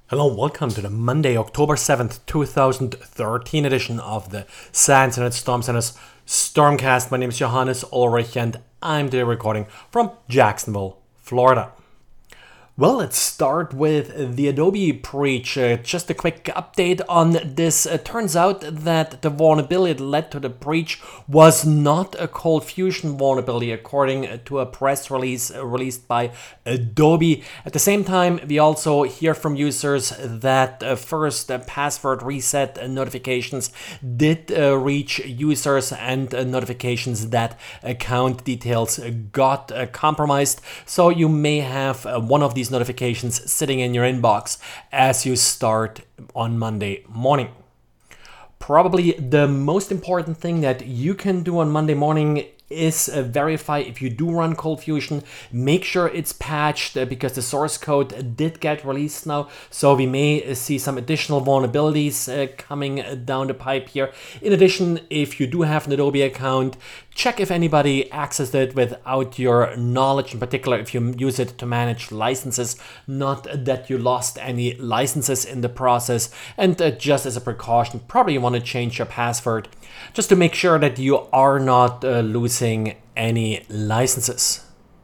Hello and welcome to the Monday, October 7th, 2013 edition of the SANS Internet Storm Center's Stormcast. My name is Johannes Ulrich and I'm today recording from Jacksonville, Florida. Well, let's start with the Adobe breach. Just a quick update on this. It turns out that the vulnerability that led to the breach was not a Cold Fusion vulnerability, according to a press release released by Adobe. At the same time, we also hear from users that first password reset notifications did reach users and notifications that account details got compromised. So you may have one of these notifications sitting in your inbox as you start on Monday morning. Probably the most important thing that you can do on Monday morning is verify if you do run Cold Fusion. Make sure it's patched because the source code did get released now, so we may see some additional vulnerabilities coming down the pipe here. In addition, if you do have an Adobe account, check if anybody accessed it without your knowledge, in particular if you use it to manage licenses, not that you lost any licenses in the process. And just as a precaution, probably you want to change your password just to make sure that you are not losing any licenses.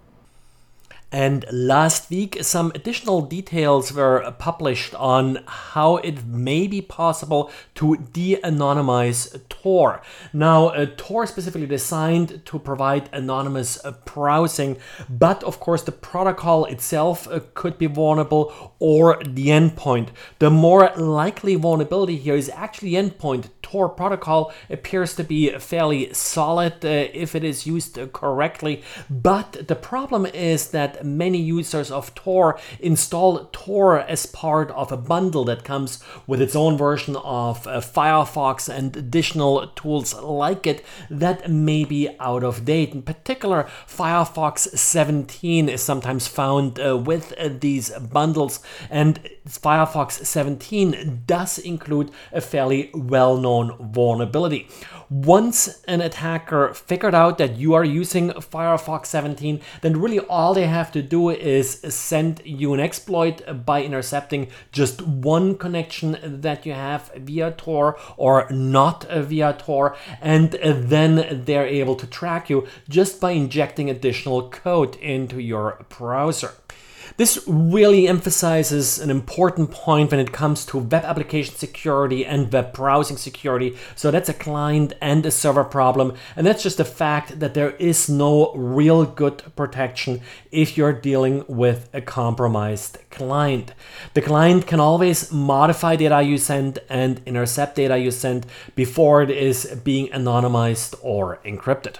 And last week, some additional details were published on how it may be possible to de-anonymize Tor. Now, Tor is specifically designed to provide anonymous browsing, but of course the protocol itself could be vulnerable, or the endpoint. The more likely vulnerability here is actually the endpoint. Tor protocol appears to be fairly solid if it is used correctly, but the problem is that many users of Tor install Tor as part of a bundle that comes with its own version of Firefox and additional tools like it that may be out of date. In particular, Firefox 17 is sometimes found with these bundles, and Firefox 17 does include a fairly well-known vulnerability. Once an attacker figured out that you are using Firefox 17, then really all they have to do is send you an exploit by intercepting just one connection that you have via Tor or not via Tor, and then they're able to track you just by injecting additional code into your browser. This really emphasizes an important point when it comes to web application security and web browsing security. So that's a client and a server problem, and that's just the fact that there is no real good protection if you're dealing with a compromised client. The client can always modify data you send and intercept data you send before it is being anonymized or encrypted.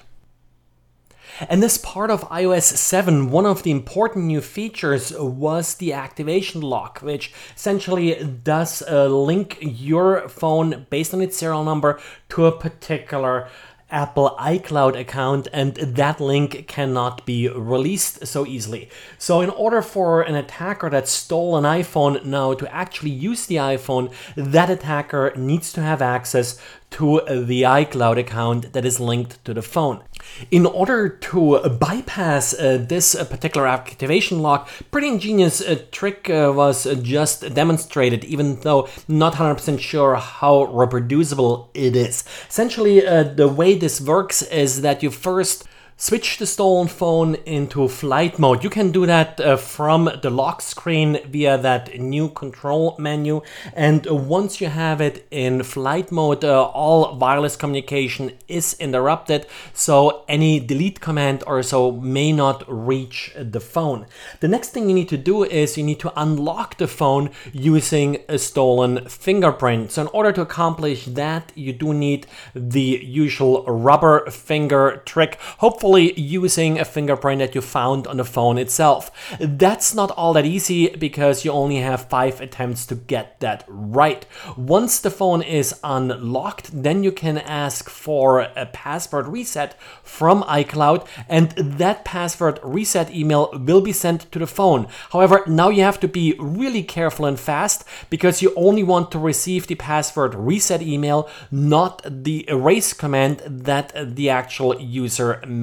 And as part of iOS 7, one of the important new features was the activation lock, which essentially does link your phone based on its serial number to a particular Apple iCloud account, and that link cannot be released so easily. So in order for an attacker that stole an iPhone now to actually use the iPhone, that attacker needs to have access to the iCloud account that is linked to the phone. In order to bypass this particular activation lock, pretty ingenious trick was just demonstrated, even though not 100% sure how reproducible it is. Essentially, the way this works is that you first switch the stolen phone into flight mode. You can do that from the lock screen via that new control menu. And once you have it in flight mode, all wireless communication is interrupted. So any delete command or so may not reach the phone. The next thing you need to do is you need to unlock the phone using a stolen fingerprint. So in order to accomplish that, you do need the usual rubber finger trick. Hopefully using a fingerprint that you found on the phone itself. That's not all that easy because you only have 5 attempts to get that right. Once the phone is unlocked, then you can ask for a password reset from iCloud, and that password reset email will be sent to the phone. However, now you have to be really careful and fast because you only want to receive the password reset email, not the erase command that the actual user may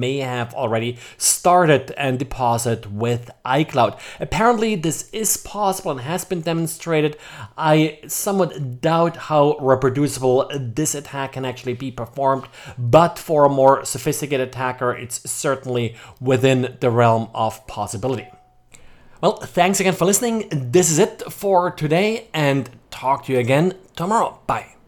may have already started and deposited with iCloud. Apparently this is possible and has been demonstrated. I somewhat doubt how reproducible this attack can actually be performed, but for a more sophisticated attacker, it's certainly within the realm of possibility. Well, thanks again for listening. This is it for today, and talk to you again tomorrow. Bye.